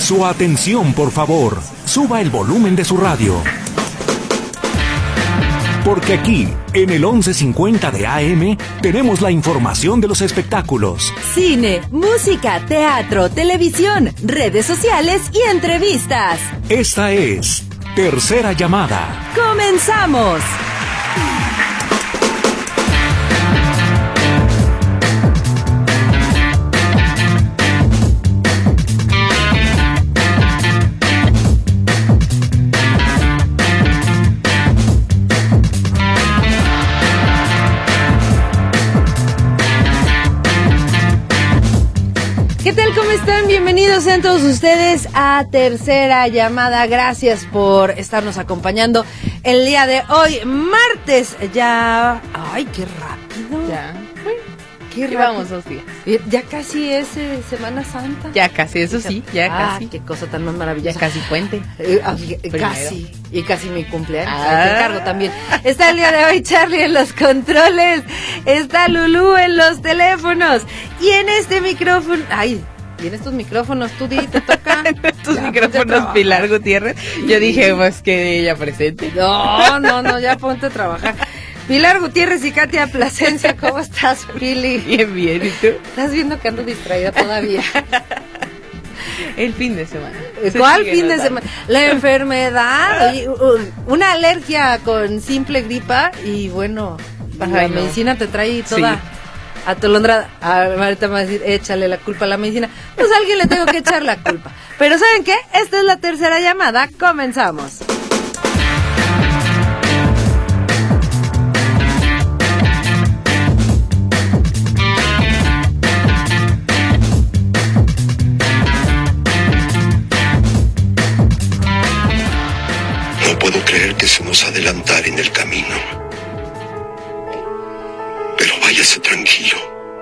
Su atención, por favor. Suba el volumen de su radio. Porque aquí, en el 1150 de AM, tenemos la información de los espectáculos. Cine, música, teatro, televisión, redes sociales y entrevistas. Esta es Tercera Llamada. ¡Comenzamos! ¿Qué tal? ¿Cómo están? Bienvenidos sean todos ustedes a Tercera Llamada. Gracias por estarnos acompañando el día de hoy, martes. Ya... ¡Ay, qué rápido! Ya. Qué rápido. Llevamos 2 días. Ya casi es Semana Santa. Ya casi, eso sí, ya casi. Qué cosa tan más maravillosa. Ya casi puente. Casi. Y casi mi cumpleaños. Te encargo también. Está el día de hoy Charlie en los controles. Está Lulú en los teléfonos. Y en este micrófono... ¡Ay! Y en estos micrófonos, tú te toca. En estos micrófonos, Pilar Gutiérrez. Yo dije, pues que ella presente. No, ya ponte a trabajar. Pilar Gutiérrez y Katia Plasencia, ¿cómo estás, Pili? Bien, ¿y tú? Estás viendo que ando distraída todavía. El fin de semana. ¿Cuál fin de semana? La enfermedad, una alergia con simple gripa y bueno, la medicina te trae toda atolondrada. Ahorita me va a decir, échale la culpa a la medicina. Pues a alguien le tengo que echar la culpa. Pero ¿saben qué? Esta es la tercera llamada. Comenzamos. No puedo creer que se nos adelantara en el camino. Pero váyase tranquilo.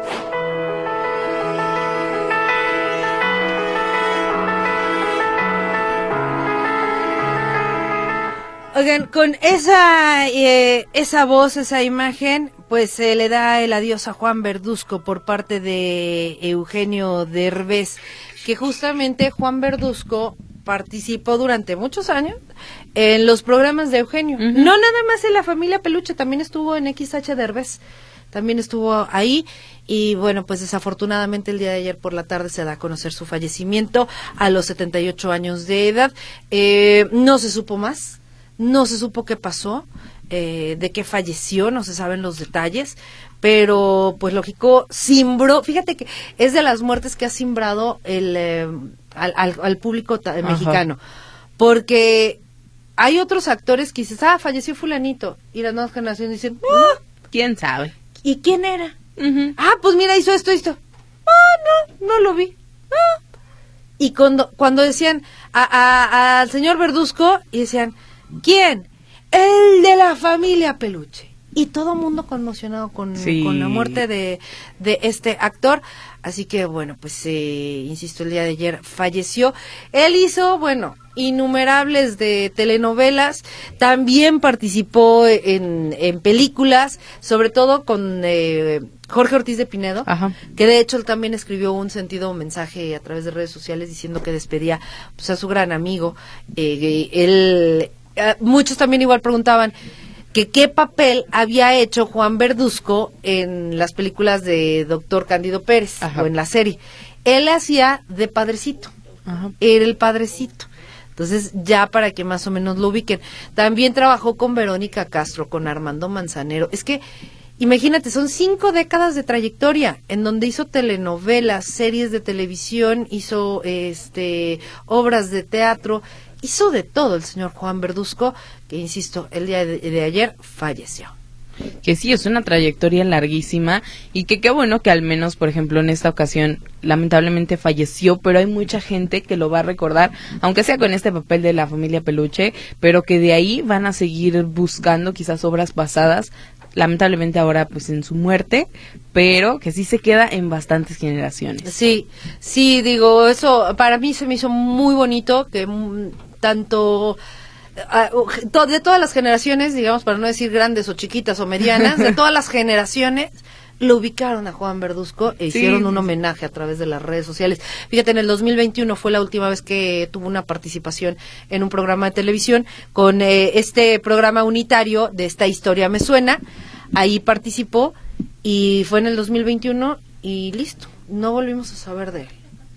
Oigan, con esa voz, esa imagen, pues se le da el adiós a Juan Verduzco por parte de Eugenio Derbez, que justamente Juan Verduzco participó durante muchos años en los programas de Eugenio. Uh-huh. No nada más en La Familia Peluche, también estuvo en XH Derbez, también estuvo ahí. Y bueno, pues desafortunadamente el día de ayer por la tarde se da a conocer su fallecimiento a los 78 años de edad. No se supo más, no se supo qué pasó, de qué falleció, no se saben los detalles, pero pues lógico, simbró, fíjate que es de las muertes que ha simbrado al público mexicano, porque hay otros actores que dices, falleció fulanito, y las nuevas generaciones dicen, ¿quién sabe? ¿Y quién era? Uh-huh. Pues mira, hizo esto. No lo vi. Y cuando decían al señor Verduzco, y decían, ¿quién? El de La Familia Peluche. Y todo mundo conmocionado con la muerte de este actor. Así que, bueno, pues, insisto, el día de ayer falleció. Él hizo, innumerables de telenovelas. También participó en películas, sobre todo con Jorge Ortiz de Pinedo. Ajá. Que de hecho él también escribió un sentido mensaje a través de redes sociales diciendo que despedía pues, a su gran amigo. Muchos también igual preguntaban que qué papel había hecho Juan Verduzco en las películas de Doctor Cándido Pérez. Ajá. O en la serie. Él hacía de padrecito. Ajá. Era el padrecito. Entonces, ya para que más o menos lo ubiquen. También trabajó con Verónica Castro, con Armando Manzanero. Es que, imagínate, son 5 décadas de trayectoria, en donde hizo telenovelas, series de televisión, hizo obras de teatro, hizo de todo el señor Juan Verduzco, que insisto, el día de ayer falleció. Que sí, es una trayectoria larguísima y que qué bueno que al menos, por ejemplo, en esta ocasión lamentablemente falleció, pero hay mucha gente que lo va a recordar, aunque sea con este papel de La Familia Peluche, pero que de ahí van a seguir buscando quizás obras pasadas, lamentablemente ahora pues en su muerte, pero que sí se queda en bastantes generaciones. Sí, digo, eso para mí se me hizo muy bonito, que tanto... de todas las generaciones, digamos, para no decir grandes o chiquitas o medianas, de todas las generaciones, lo ubicaron a Juan Verduzco e hicieron un homenaje a través de las redes sociales. Fíjate, en el 2021 fue la última vez que tuvo una participación en un programa de televisión con este programa unitario de Esta Historia Me Suena. Ahí participó y fue en el 2021 y listo, no volvimos a saber de él.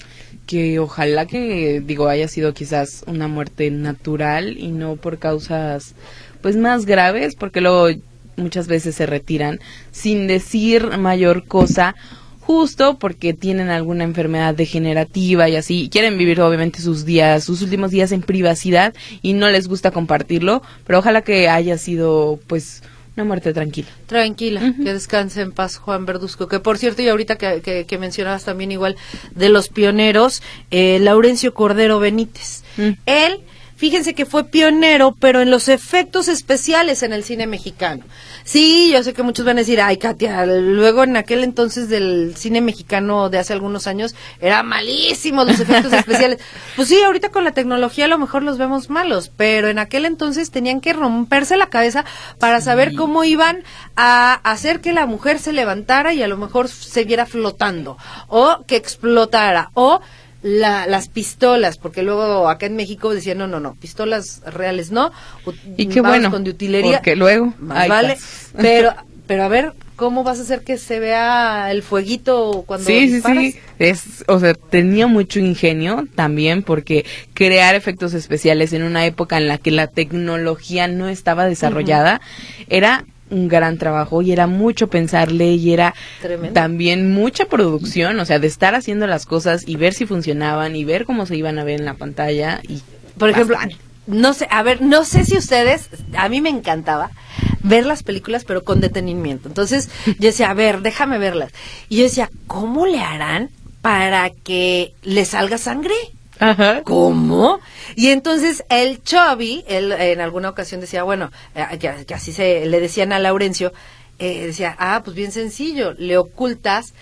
Que ojalá que, haya sido quizás una muerte natural y no por causas pues más graves, porque luego muchas veces se retiran sin decir mayor cosa, justo porque tienen alguna enfermedad degenerativa y así, quieren vivir obviamente sus últimos días en privacidad y no les gusta compartirlo, pero ojalá que haya sido pues una muerte tranquila. Tranquila, que descanse en paz Juan Verduzco, que por cierto, y ahorita que mencionabas también igual de los pioneros, Laurencio Cordero Benítez. Él, fíjense que fue pionero, pero en los efectos especiales en el cine mexicano. Sí, yo sé que muchos van a decir, ay, Katia, luego en aquel entonces del cine mexicano de hace algunos años, era malísimos los efectos especiales. Pues sí, ahorita con la tecnología a lo mejor los vemos malos, pero en aquel entonces tenían que romperse la cabeza para saber cómo iban a hacer que la mujer se levantara y a lo mejor se viera flotando, o que explotara, o las pistolas, porque luego acá en México decían no, pistolas reales no, y qué bueno, con de utilería, porque luego más vale, pero a ver, ¿cómo vas a hacer que se vea el fueguito cuando disparas? Sí, tenía mucho ingenio también, porque crear efectos especiales en una época en la que la tecnología no estaba desarrollada, era un gran trabajo y era mucho pensarle y era tremendo. También mucha producción, de estar haciendo las cosas y ver si funcionaban y ver cómo se iban a ver en la pantalla y por ejemplo, no sé si ustedes, a mí me encantaba ver las películas pero con detenimiento. Entonces, yo decía, a ver, déjame verlas. Y yo decía, ¿cómo le harán para que le salga sangre? Ajá. ¿Cómo? Y entonces el Chubby, él en alguna ocasión decía, bueno, que así le decían a Laurencio, decía, pues bien sencillo, le ocultas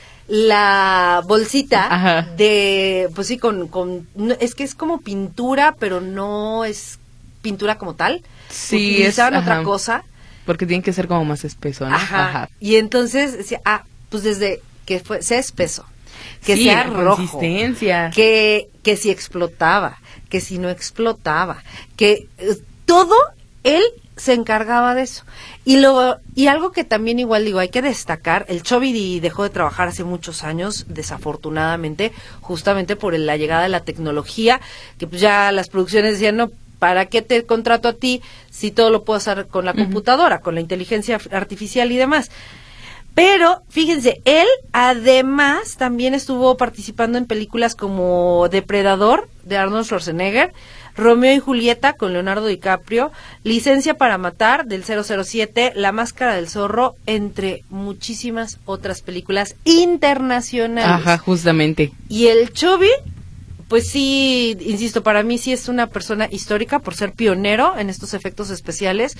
la bolsita de, pues sí, es que es como pintura, pero no es pintura como tal. Sí, utilizaban otra cosa. Porque tiene que ser como más espeso, ¿no? Ajá. Y entonces decía, pues desde que sea espeso, que sí, sea rojo, consistencia, que si explotaba, que si no explotaba, que todo él se encargaba de eso. Y algo que también igual hay que destacar, el Chubby dejó de trabajar hace muchos años, desafortunadamente, justamente por la llegada de la tecnología, que pues ya las producciones decían, no, ¿para qué te contrato a ti si todo lo puedo hacer con la computadora, con la inteligencia artificial y demás? Pero, fíjense, él además también estuvo participando en películas como Depredador, de Arnold Schwarzenegger, Romeo y Julieta, con Leonardo DiCaprio, Licencia para Matar, del 007, La Máscara del Zorro, entre muchísimas otras películas internacionales. Ajá, justamente. Y el Chubby, pues sí, insisto, para mí sí es una persona histórica por ser pionero en estos efectos especiales,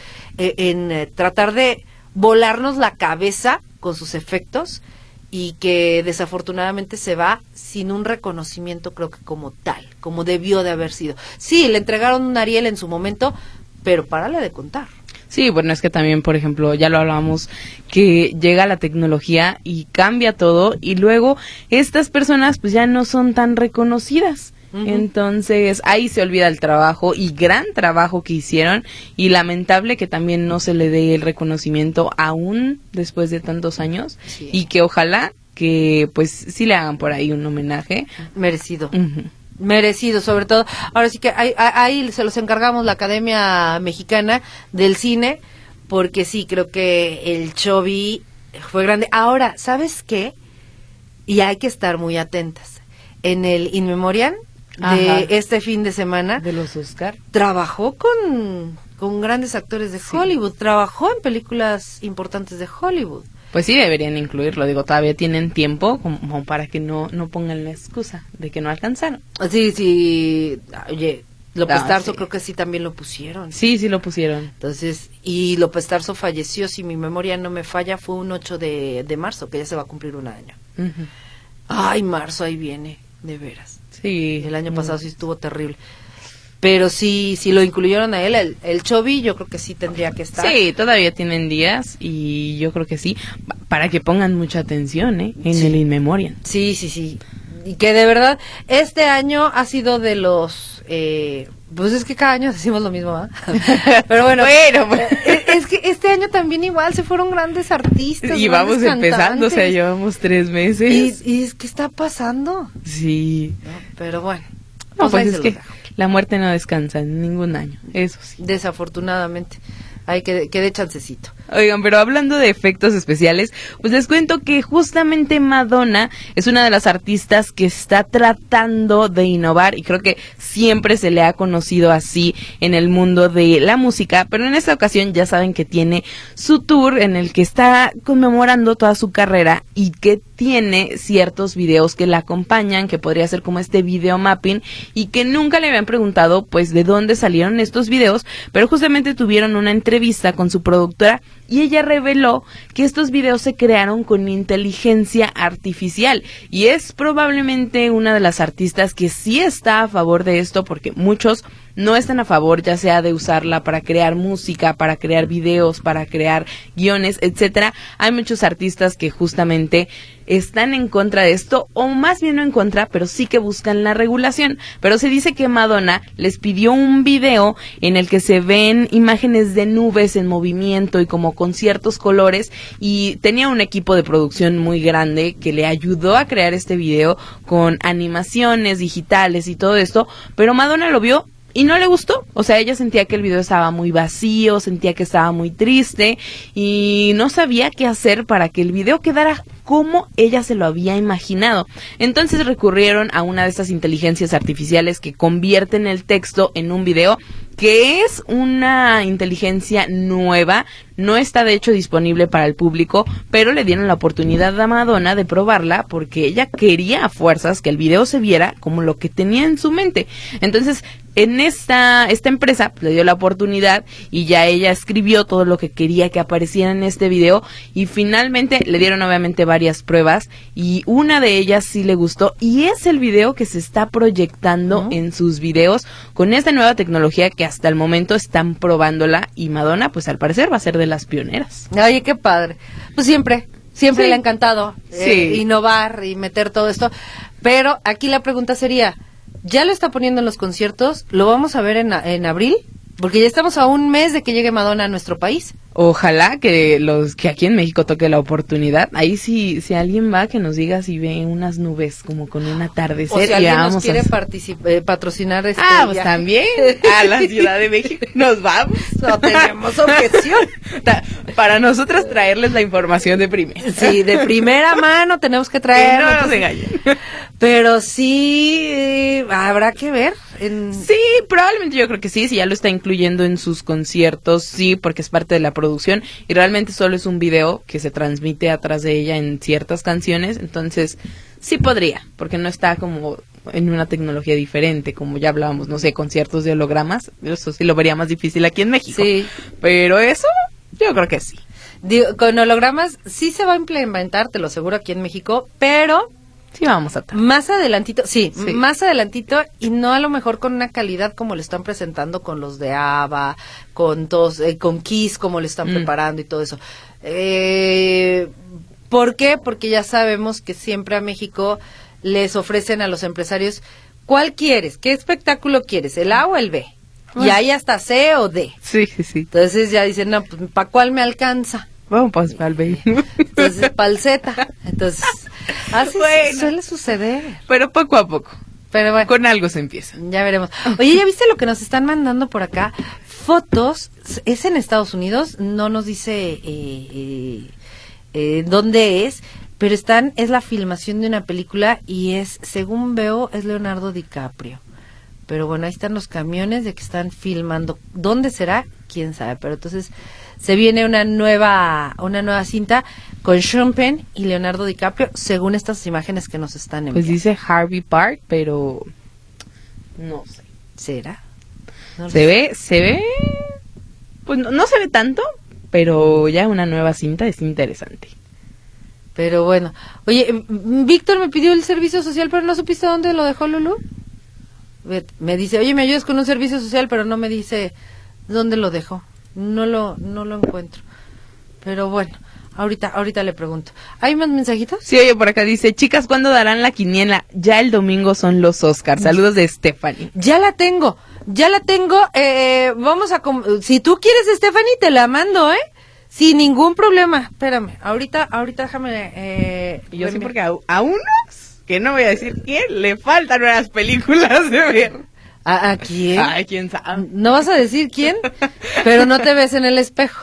en tratar de volarnos la cabeza con sus efectos, y que desafortunadamente se va sin un reconocimiento, creo que como tal, como debió de haber sido. Sí, le entregaron un Ariel en su momento, pero párale de contar. Sí, bueno, es que también, por ejemplo, ya lo hablábamos, que llega la tecnología y cambia todo, y luego estas personas pues ya no son tan reconocidas. Entonces ahí se olvida el trabajo y gran trabajo que hicieron, y lamentable que también no se le dé el reconocimiento aún después de tantos años, y que ojalá que pues sí le hagan por ahí un homenaje merecido. Merecido, sobre todo. Ahora sí que ahí se los encargamos la Academia Mexicana del Cine, porque sí, creo que el Chubby fue grande. Ahora, ¿sabes qué? Y hay que estar muy atentas. En el In Memoriam de este fin de semana, de los Oscar, trabajó con grandes actores de Hollywood, trabajó en películas importantes de Hollywood. Pues sí, deberían incluirlo, todavía tienen tiempo como para que no pongan la excusa de que no alcanzaron. Sí, oye, López Tarso creo que sí también lo pusieron. Sí, lo pusieron. Entonces, y López Tarso falleció, si mi memoria no me falla, fue un 8 de marzo, que ya se va a cumplir un año. Ay, marzo, ahí viene, de veras. Sí. El año pasado sí estuvo terrible. pero sí, si lo incluyeron a él, el Chovy, yo creo que sí tendría que estar. Sí, todavía tienen días y yo creo que sí, para que pongan mucha atención, en el In Memoriam. Sí. Y que de verdad, este año ha sido de los... pues es que cada año decimos lo mismo, ¿ah? Pero bueno, es que este año también igual se fueron grandes artistas. Y vamos empezando, o sea, llevamos 3 meses. Y es que está pasando. Sí. No, pero bueno. No, pues es que la muerte no descansa en ningún año, eso sí. Desafortunadamente. Hay que dé chancecito. Oigan, pero hablando de efectos especiales, pues les cuento que justamente Madonna es una de las artistas que está tratando de innovar y creo que siempre se le ha conocido así en el mundo de la música, pero en esta ocasión ya saben que tiene su tour en el que está conmemorando toda su carrera y que tiene ciertos videos que la acompañan, que podría ser como este video mapping y que nunca le habían preguntado pues de dónde salieron estos videos, pero justamente tuvieron una entrevista con su productora y ella reveló que estos videos se crearon con inteligencia artificial y es probablemente una de las artistas que sí está a favor de esto porque muchos no están a favor ya sea de usarla para crear música, para crear videos, para crear guiones, etcétera. Hay muchos artistas que justamente están en contra de esto, o más bien no en contra, pero sí que buscan la regulación. Pero se dice que Madonna les pidió un video en el que se ven imágenes de nubes en movimiento y como con ciertos colores, y tenía un equipo de producción muy grande que le ayudó a crear este video con animaciones digitales y todo esto, pero Madonna lo vio y no le gustó, o sea, ella sentía que el video estaba muy vacío, sentía que estaba muy triste y no sabía qué hacer para que el video quedara como ella se lo había imaginado. Entonces recurrieron a una de estas inteligencias artificiales que convierten el texto en un video, que es una inteligencia nueva, no está de hecho disponible para el público, pero le dieron la oportunidad a Madonna de probarla porque ella quería a fuerzas que el video se viera como lo que tenía en su mente. Entonces, en esta empresa le dio la oportunidad y ya ella escribió todo lo que quería que apareciera en este video y finalmente le dieron obviamente varias pruebas y una de ellas sí le gustó y es el video que se está proyectando en sus videos con esta nueva tecnología que hasta el momento están probándola y Madonna pues al parecer va a ser de las pioneras. Oye, qué padre. Pues siempre Sí. le ha encantado Sí. innovar y meter todo esto, pero aquí la pregunta sería, ¿ya lo está poniendo en los conciertos? ¿Lo vamos a ver en abril? Porque ya estamos a un mes de que llegue Madonna a nuestro país. Ojalá que aquí en México toque la oportunidad. Ahí si alguien va, que nos diga si ve unas nubes como con un atardecer. O si alguien vamos nos quiere patrocinar este pues viaje. también a la Ciudad de México nos vamos. No tenemos objeción. Para nosotras traerles la información de primera. Sí, de primera mano tenemos que Que traer. no nos engañen. Pero sí, habrá que ver. Sí, probablemente yo creo que sí, si ya lo está incluyendo en sus conciertos, sí, porque es parte de la producción y realmente solo es un video que se transmite atrás de ella en ciertas canciones, entonces sí podría, porque no está como en una tecnología diferente, como ya hablábamos, no sé, conciertos de hologramas, eso sí lo vería más difícil aquí en México. Sí. Pero eso, yo creo que sí. Digo, con hologramas sí se va a implementar, te lo aseguro, aquí en México, pero Sí, vamos a tardar. más adelantito, sí, Sí. más adelantito y no a lo mejor con una calidad como lo están presentando con los de ABBA, con todos, con Kiss, como lo están preparando y todo eso. ¿Por qué? Porque ya sabemos que siempre a México les ofrecen a los empresarios, ¿cuál quieres? ¿Qué espectáculo quieres? ¿El A o el B? Y hay hasta C o D. Sí. Entonces ya dicen, no, pues, ¿para cuál me alcanza? Vamos pues para el baby. Entonces, para el Z. Entonces, así Bueno. suele suceder. Pero poco a poco. Pero bueno, Con algo se empieza. ya veremos. Oye, ¿ya viste lo que nos están mandando por acá? Fotos, es en Estados Unidos, no nos dice dónde es, pero es la filmación de una película y según veo, es Leonardo DiCaprio. Pero bueno, ahí están los camiones de que están filmando. ¿Dónde será? Quién sabe. Pero entonces se viene una nueva cinta con Sean Penn y Leonardo DiCaprio, según estas imágenes que nos están enviando. Pues dice Harvey Park, pero no sé. ¿Será? No lo Se ve, pues no se ve tanto, pero ya una nueva cinta es interesante. Pero bueno. Oye, Víctor me pidió el servicio social, pero ¿no supiste dónde lo dejó Lulú? Me dice, oye, ¿me ayudas con un servicio social? Pero no me dice dónde lo dejó. No lo encuentro. Pero bueno, ahorita le pregunto. ¿Hay más mensajitos? Sí, oye, por acá dice, chicas, ¿cuándo darán la quiniela? Ya el domingo son los Oscars. Saludos de Stephanie. Ya la tengo. Vamos a... Si tú quieres, Stephanie, te la mando, sin ningún problema. Espérame, ahorita déjame... Y yo sí, porque a unos, que no voy a decir quién, le faltan unas películas de ver. ¿A quién? Ay, quién sabe. No vas a decir quién, pero no te ves en el espejo.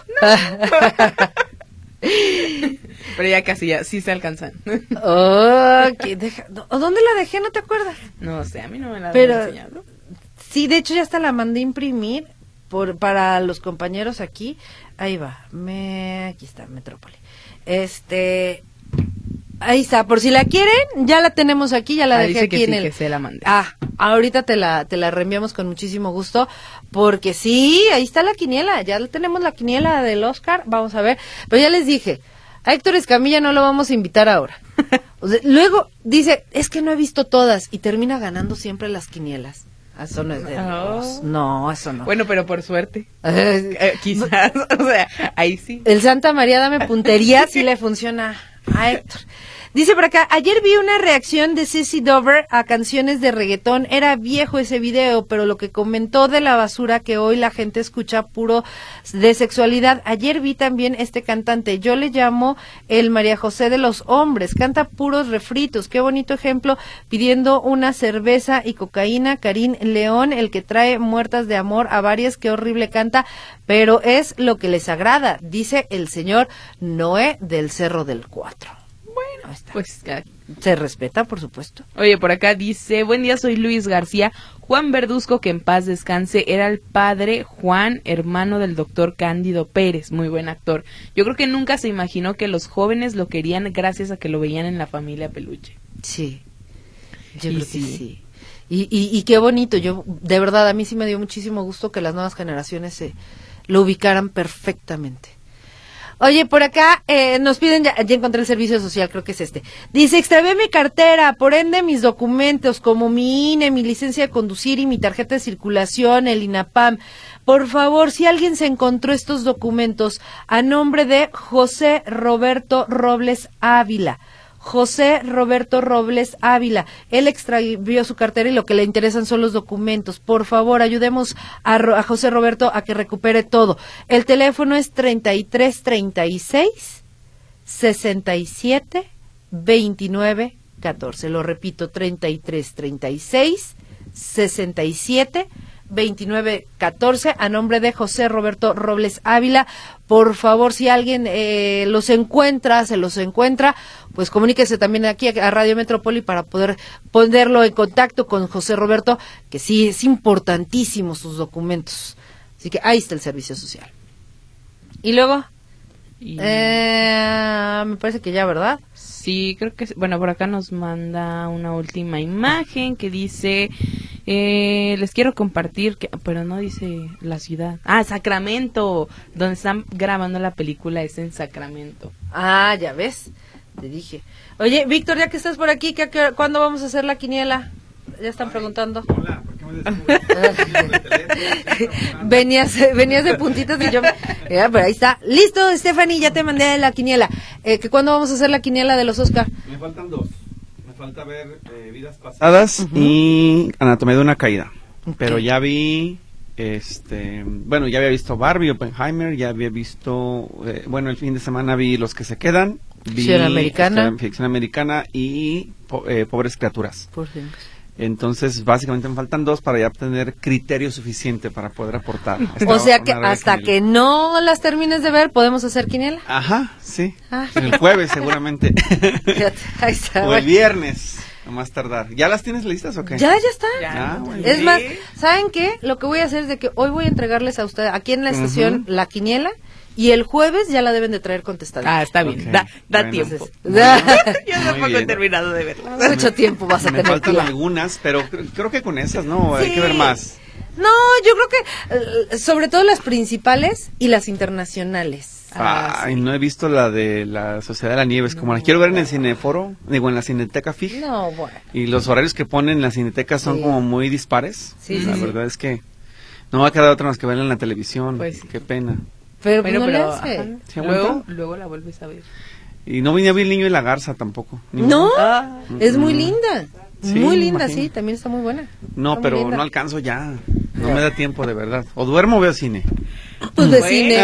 Pero ya casi, ya sí se alcanzan. ¿Dónde la dejé? ¿No te acuerdas? No sé, a mí no me la han enseñado. Sí, de hecho ya hasta la mandé imprimir para los compañeros aquí. Ahí va. Aquí está, Metrópoli. Ahí está, por si la quieren, ya la tenemos aquí, ya la dejé aquí en el... que se la mandé. Ahorita te la reenviamos con muchísimo gusto, porque sí, ahí está la quiniela, ya tenemos la quiniela del Oscar, vamos a ver, pero ya les dije, a Héctor Escamilla no lo vamos a invitar ahora. O sea, luego dice, es que no he visto todas, y termina ganando siempre las quinielas. Eso no es de Dios. No, eso no. Bueno, pero por suerte. Quizás, o sea, ahí sí. El Santa María Dame Puntería sí le funciona a Héctor. Dice por acá, ayer vi una reacción de Sissy Dover a canciones de reggaetón. Era viejo ese video, pero lo que comentó de la basura que hoy la gente escucha puro de sexualidad. Ayer vi también este cantante, yo le llamo el María José de los hombres. Canta puros refritos. Qué bonito ejemplo, pidiendo una cerveza y cocaína. Karim León, el que trae muertas de amor a varias. Qué horrible canta, pero es lo que les agrada, dice el señor Noé del Cerro del Cuatro. Bueno, está. Pues se respeta, por supuesto. Oye, por acá dice, buen día, soy Luis García. Juan Verduzco, que en paz descanse, era el padre Juan, hermano del doctor Cándido Pérez, muy buen actor. Yo creo que nunca se imaginó que los jóvenes lo querían gracias a que lo veían en La Familia Peluche. Sí, yo creo que sí. Y qué bonito, de verdad, a mí sí me dio muchísimo gusto que las nuevas generaciones lo ubicaran perfectamente. Oye, por acá nos piden, ya encontré el servicio social, creo que es este. Dice, extravié mi cartera, por ende mis documentos, como mi INE, mi licencia de conducir y mi tarjeta de circulación, el INAPAM. Por favor, si alguien se encontró estos documentos, a nombre de José Roberto Robles Ávila. José Roberto Robles Ávila. Él extravió su cartera y lo que le interesan son los documentos. Por favor, ayudemos a José Roberto a que recupere todo. El teléfono es 3336-67-2914. Lo repito, 3336-67-2914, a nombre de José Roberto Robles Ávila. Por favor, si alguien se los encuentra, pues comuníquese también aquí a Radio Metrópoli para poder ponerlo en contacto con José Roberto, que sí, es importantísimo sus documentos. Así que ahí está el servicio social. Y luego, me parece que ya, ¿verdad? Sí, creo que, bueno, por acá nos manda una última imagen que dice, les quiero compartir, pero no dice la ciudad. Sacramento, donde están grabando la película es en Sacramento. Ya ves, te dije. Oye, Víctor, ya que estás por aquí, ¿cuándo vamos a hacer la quiniela? Ya están preguntando. Hola, ¿por qué me decís? Venías de puntitas y yo... pero ahí está. Listo, Stephanie, ya te mandé la quiniela. ¿Cuándo vamos a hacer la quiniela de los Oscar? Me faltan dos. Me falta ver Vidas Pasadas y Anatomía de una Caída. Okay. Pero ya vi... bueno, ya había visto Barbie, Oppenheimer, ya había visto... el fin de semana vi Los que se quedan. Ficción Americana y Pobres Criaturas. Por fin. Entonces, básicamente me faltan dos para ya tener criterio suficiente para poder aportar. O sea que hasta que no las termines de ver, ¿podemos hacer quiniela? Ajá, sí. El jueves seguramente. Ahí está. O el viernes, a más tardar. ¿Ya las tienes listas o qué? Ya está. Es sí. más, ¿saben qué? Lo que voy a hacer es de que hoy voy a entregarles a ustedes, aquí en la estación, la quiniela. Y el jueves ya la deben de traer contestada. Está bien, okay. da tiempo. Ya tampoco he terminado de verla. Mucho tiempo vas a tener. Me faltan algunas, pero creo que con esas no, hay que ver más. No, yo creo que sobre todo las principales y las internacionales. Ay, no he visto la de la Sociedad de la Nieve. Como la quiero ver en el Cineforo, en la Cineteca FIJ. No, bueno. Y los horarios que ponen en la Cineteca son Sí. como muy dispares. Sí, la sí, verdad es que no va a quedar otra más que verla en la televisión. Pues sí. Qué pena. Pero Bueno, no le pero hace. ajá, ¿Se aguanta? luego la vuelves a ver. Y no vine a ver El Niño y la Garza tampoco. Ni No, Ah. es muy linda. Sí, muy me linda, imagino. sí, también está muy buena. No, Está muy pero linda. no alcanzo ya. No me da tiempo, de verdad. O duermo o veo cine. Pues de Bueno. cine.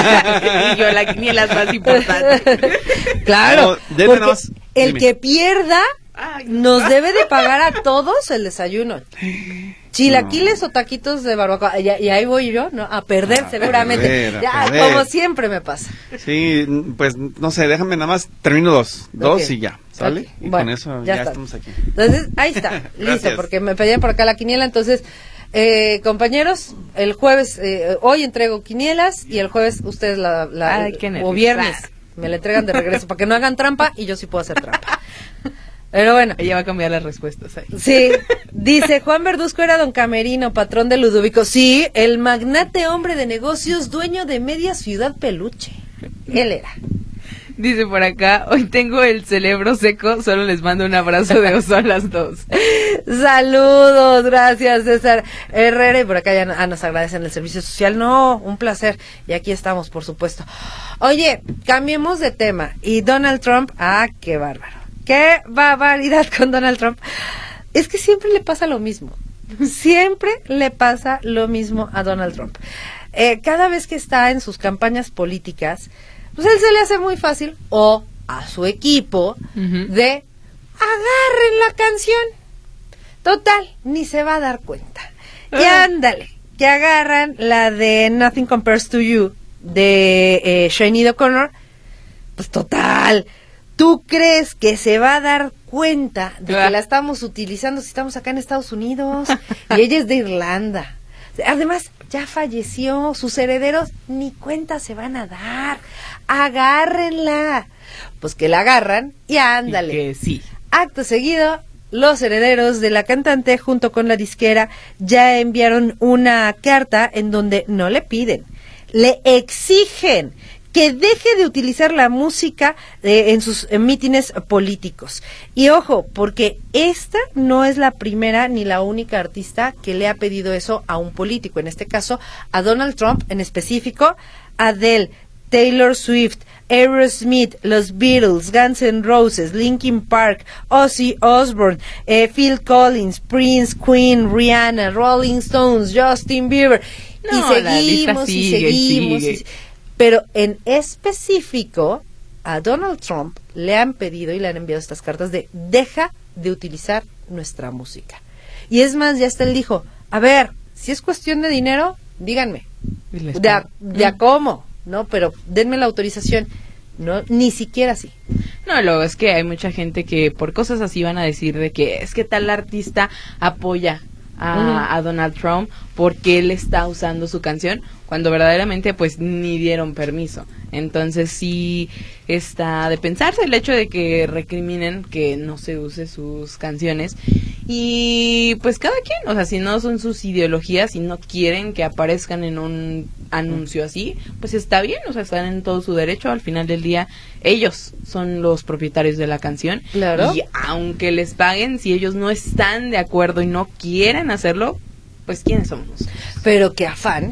Y yo, la quiniela es más importante. Claro, No, debe porque nada más- el dime. que pierda Ay, nos debe de pagar a todos el desayuno. Chilaquiles o taquitos de barbacoa. Y ahí voy yo, ¿no? A perder A seguramente. perder, a Ya, perder. como siempre me pasa. Sí, pues no sé, déjame nada más, termino dos Ok. y ya, ¿sale? Ok, Y bueno, con eso ya ya está. estamos aquí. Entonces, ahí está, listo, Gracias. porque me pedían por acá la quiniela. Entonces, compañeros, el jueves, hoy entrego quinielas y el jueves ustedes Ay, qué o nervios. viernes me la entregan de regreso para que no hagan trampa y yo sí puedo hacer trampa. Pero bueno. Ella va a cambiar las respuestas ahí. Sí, dice Juan Verduzco era don Camerino, patrón de Ludovico. Sí, el magnate hombre de negocios, dueño de media ciudad peluche. Él era. Dice por acá, hoy tengo el cerebro seco, solo les mando un abrazo de oso a las 2. Saludos, gracias César Herrera. Y por acá ya nos agradecen el servicio social. No, un placer. Y aquí estamos, por supuesto. Oye, cambiemos de tema. Y Donald Trump, qué bárbaro. Qué barbaridad con Donald Trump. Es que siempre le pasa lo mismo. Siempre le pasa lo mismo a Donald Trump. Cada vez que está en sus campañas políticas, pues él se le hace muy fácil, o a su equipo, de agarren la canción. Total, ni se va a dar cuenta. Y ándale, que agarran la de Nothing Compares to You de Sinead O'Connor. Pues total, ¿tú crees que se va a dar cuenta de que la estamos utilizando si estamos acá en Estados Unidos? Y ella es de Irlanda. Además, ya falleció, sus herederos ni cuenta se van a dar. Agárrenla. Pues que la agarran y ándale. Y que sí. Acto seguido, los herederos de la cantante junto con la disquera ya enviaron una carta en donde no le piden, le exigen que deje de utilizar la música en sus mítines políticos. Y ojo, porque esta no es la primera ni la única artista que le ha pedido eso a un político, en este caso a Donald Trump en específico, Adele, Taylor Swift, Aerosmith, los Beatles, Guns N' Roses, Linkin Park, Ozzy Osbourne, Phil Collins, Prince, Queen, Rihanna, Rolling Stones, Justin Bieber. No, y la lista seguimos y sigue y seguimos. sigue. Pero en específico, a Donald Trump le han pedido y le han enviado estas cartas de deja de utilizar nuestra música. Y es más, ya hasta él dijo, a ver, si es cuestión de dinero, díganme, Y les de a pago. cómo, ¿no? Pero denme la autorización. No, ni siquiera así. No, luego es que hay mucha gente que por cosas así van a decir de que es que tal artista apoya a Donald Trump porque él está usando su canción cuando verdaderamente pues ni dieron permiso. Entonces sí está de pensarse el hecho de que recriminen que no se use sus canciones y pues cada quien, o sea, si no son sus ideologías y no quieren que aparezcan en un anuncio así, pues está bien, o sea, están en todo su derecho. Al final del día ellos son los propietarios de la canción. Claro. Y aunque les paguen, si ellos no están de acuerdo y no quieren hacerlo, pues ¿quiénes somos nosotros? Pero qué afán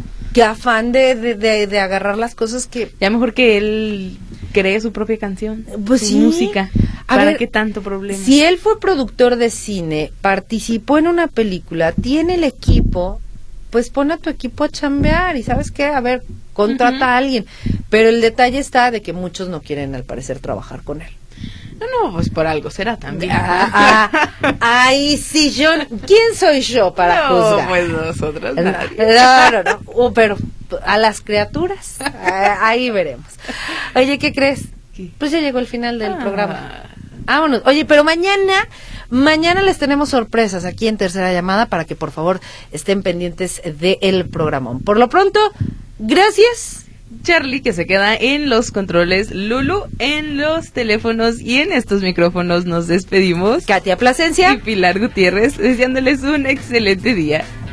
de agarrar las cosas que... Ya mejor que él cree su propia canción, Pues su sí. música. A ¿Para ver, qué tanto problema? Si él fue productor de cine, participó en una película, tiene el equipo, pues pon a tu equipo a chambear y ¿sabes qué? A ver, contrata a alguien. Pero el detalle está de que muchos no quieren al parecer trabajar con él. No, pues por algo será también. Ahí sí, yo, ¿quién soy yo para no, juzgar? pues nosotros nadie. No, pero a las criaturas, ahí veremos. Oye, ¿qué crees? ¿Qué? Pues ya llegó el final del programa. Vámonos. Oye, pero mañana les tenemos sorpresas aquí en Tercera Llamada para que por favor estén pendientes del programón. Por lo pronto, gracias. Charlie, que se queda en los controles, Lulu en los teléfonos y en estos micrófonos nos despedimos. Katia Plasencia. Y Pilar Gutiérrez, deseándoles un excelente día.